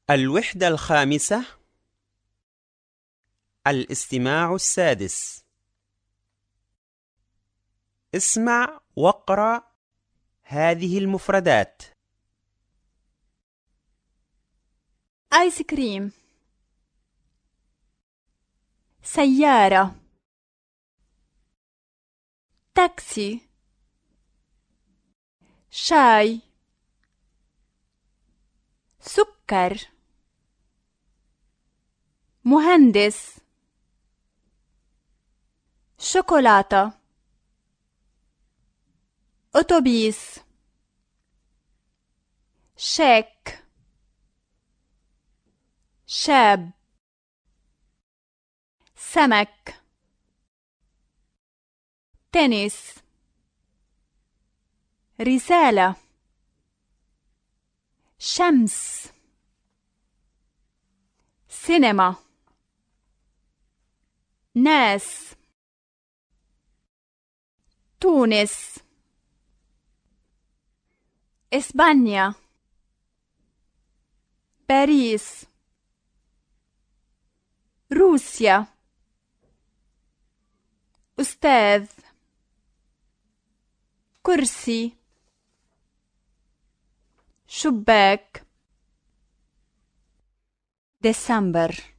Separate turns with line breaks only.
الوحدة الخامسة. الاستماع السادس. اسمع واقرأ هذه المفردات.
آيس كريم، سيارة، تاكسي، شاي، سكر، مهندس، شوكولاتة، أتوبيس، شيك، شاب، سمك، تنس، رسالة، شمس، سينما، ناس، تونس، إسبانيا، باريس، روسيا، أستاذ، كرسي، شباك. ديسمبر.